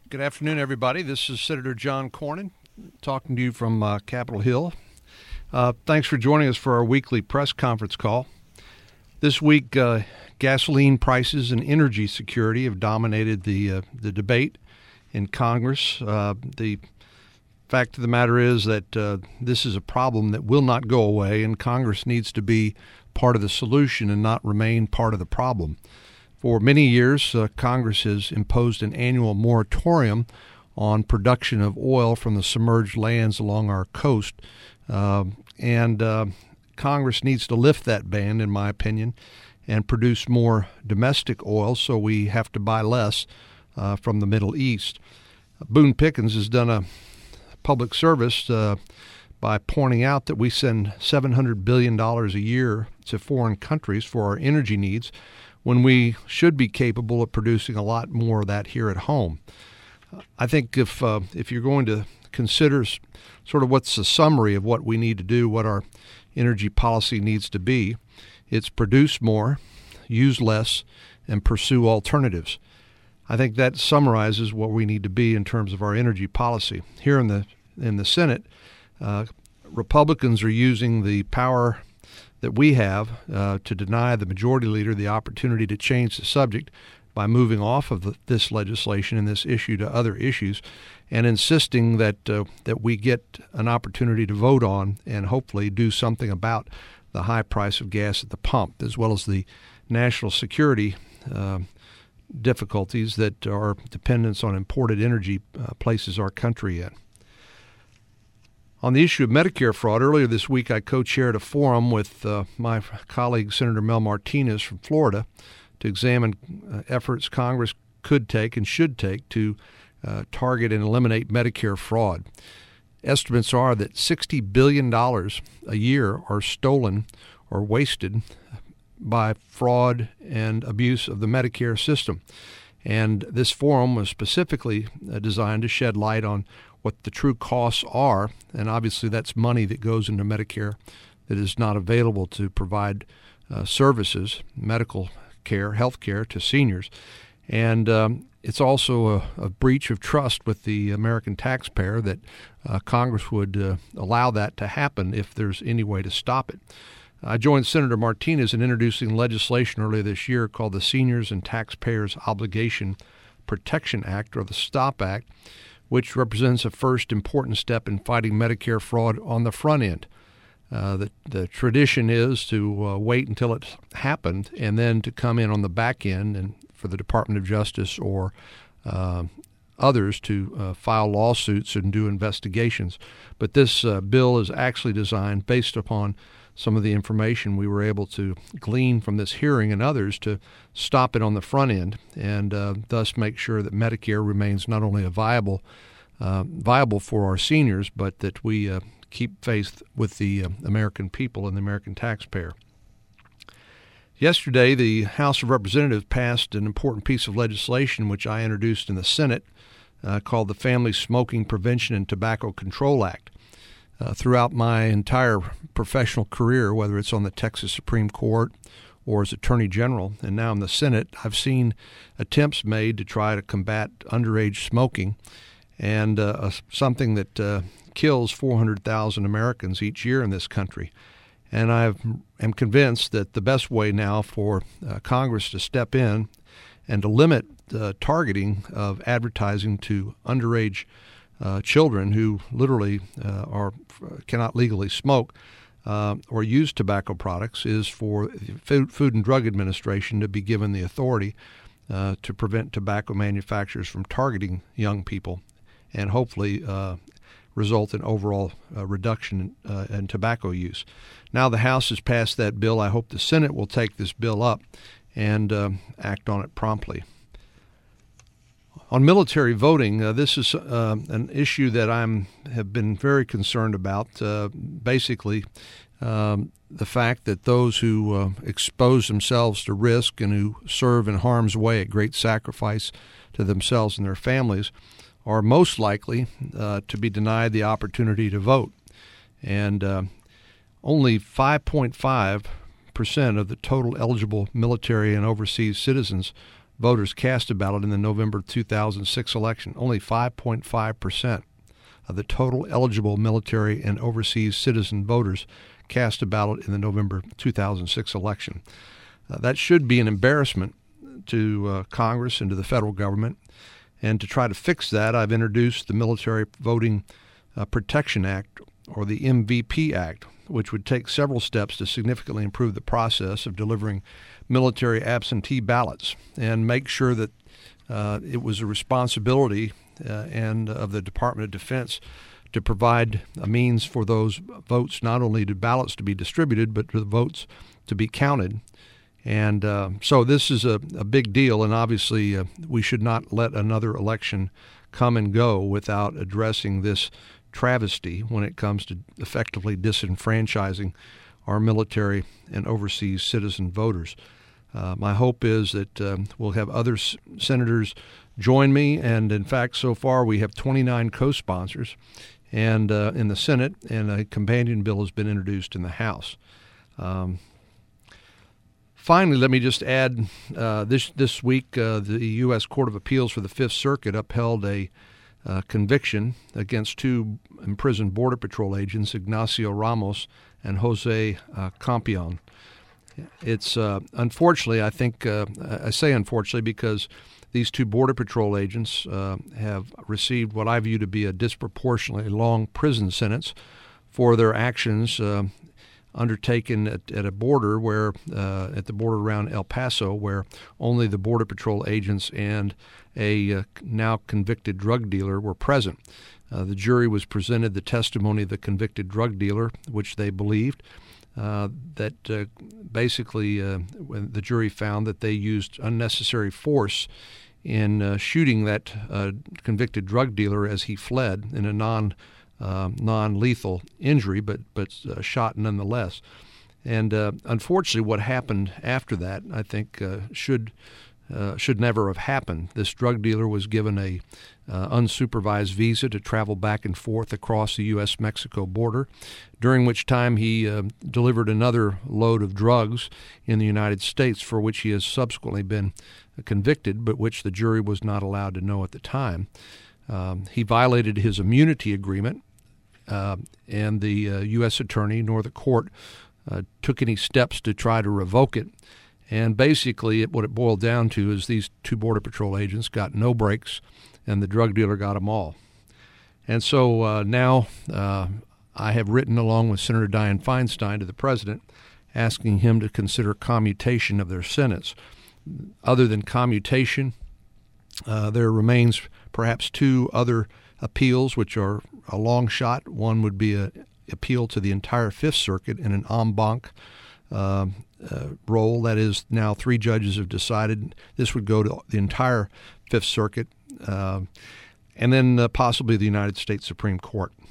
Good afternoon, everybody. This is Senator John Cornyn talking to you from Capitol Hill. Thanks for joining us for our weekly press conference call. This week, gasoline prices and energy security have dominated the debate in Congress. The fact of the matter is that this is a problem that will not go away, and Congress needs to be part of the solution and not remain part of the problem. For many years, Congress has imposed an annual moratorium on production of oil from the submerged lands along our coast, and Congress needs to lift that ban, in my opinion, and produce more domestic oil so we have to buy less from the Middle East. Boone Pickens has done a public service by pointing out that we send $700 billion a year to foreign countries for our energy needs, when we should be capable of producing a lot more of that here at home. I think if you're going to consider sort of what's the summary of what we need to do, what our energy policy needs to be, it's produce more, use less, and pursue alternatives. I think that summarizes what we need to be in terms of our energy policy. Here in the Senate, Republicans are using the power that we have to deny the majority leader the opportunity to change the subject by moving off of this legislation and this issue to other issues, and insisting that we get an opportunity to vote on and hopefully do something about the high price of gas at the pump, as well as the national security difficulties that our dependence on imported energy places our country in. On the issue of Medicare fraud, earlier this week I co-chaired a forum with my colleague Senator Mel Martinez from Florida to examine efforts Congress could take and should take to target and eliminate Medicare fraud. Estimates are that $60 billion a year are stolen or wasted by fraud and abuse of the Medicare system. And this forum was specifically designed to shed light on what the true costs are, and obviously that's money that goes into Medicare that is not available to provide services, medical care, health care to seniors. And it's also a breach of trust with the American taxpayer that Congress would allow that to happen if there's any way to stop it. I joined Senator Martinez in introducing legislation earlier this year called the Seniors and Taxpayers Obligation Protection Act, or the STOP Act, which represents a first important step in fighting Medicare fraud on the front end. The tradition is to wait until it's happened and then to come in on the back end and for the Department of Justice or others to file lawsuits and do investigations. But this bill is actually designed based upon some of the information we were able to glean from this hearing and others to stop it on the front end and thus make sure that Medicare remains not only a viable for our seniors, but that we keep faith with the American people and the American taxpayer. Yesterday, the House of Representatives passed an important piece of legislation which I introduced in the Senate called the Family Smoking Prevention and Tobacco Control Act. Throughout my entire professional career, whether it's on the Texas Supreme Court or as Attorney General, and now in the Senate, I've seen attempts made to try to combat underage smoking, and something that kills 400,000 Americans each year in this country. And I am convinced that the best way now for Congress to step in and to limit the targeting of advertising to underage children who literally cannot legally smoke or use tobacco products is for the Food and Drug Administration to be given the authority to prevent tobacco manufacturers from targeting young people and hopefully result in overall reduction in tobacco use. Now the House has passed that bill. I hope the Senate will take this bill up and act on it promptly. On military voting, this is an issue that have been very concerned about. Basically, the fact that those who expose themselves to risk and who serve in harm's way at great sacrifice to themselves and their families are most likely to be denied the opportunity to vote. And only 5.5% of the total eligible military and overseas citizens voters cast a ballot in the November 2006 election. Only 5.5% of the total eligible military and overseas citizen voters cast a ballot in the November 2006 election. That should be an embarrassment to Congress and to the federal government. And to try to fix that, I've introduced the Military Voting Protection Act, or the MVP Act, which would take several steps to significantly improve the process of delivering military absentee ballots and make sure that it was a responsibility and of the Department of Defense to provide a means for those votes, not only to ballots to be distributed, but to the votes to be counted. And so this is a big deal, and obviously we should not let another election come and go without addressing this travesty when it comes to effectively disenfranchising our military and overseas citizen voters. My hope is that we'll have other senators join me, and in fact, so far we have 29 co-sponsors and in the Senate, and a companion bill has been introduced in the House. Finally, let me just add, this week the U.S. Court of Appeals for the Fifth Circuit upheld a conviction against two imprisoned Border Patrol agents, Ignacio Ramos and Jose Campion. It's unfortunately, I think, I say unfortunately because these two Border Patrol agents have received what I view to be a disproportionately long prison sentence for their actions undertaken at a border where, at the border around El Paso, where only the Border Patrol agents and a now convicted drug dealer were present. The jury was presented the testimony of the convicted drug dealer, which they believed, that basically when the jury found that they used unnecessary force in shooting that convicted drug dealer as he fled in a non-lethal injury, but shot nonetheless. And unfortunately, what happened after that, I think, should never have happened. This drug dealer was given a unsupervised visa to travel back and forth across the U.S.-Mexico border, during which time he delivered another load of drugs in the United States, for which he has subsequently been convicted, but which the jury was not allowed to know at the time. He violated his immunity agreement, and the U.S. attorney nor the court took any steps to try to revoke it. And basically what it boiled down to is these two Border Patrol agents got no breaks, and the drug dealer got them all. And so now I have written, along with Senator Dianne Feinstein, to the president, asking him to consider commutation of their sentence. Other than commutation, there remains perhaps two other appeals, which are a long shot. One would be an appeal to the entire Fifth Circuit in an en banc role. That is, now three judges have decided this would go to the entire Fifth Circuit, and then possibly the United States Supreme Court.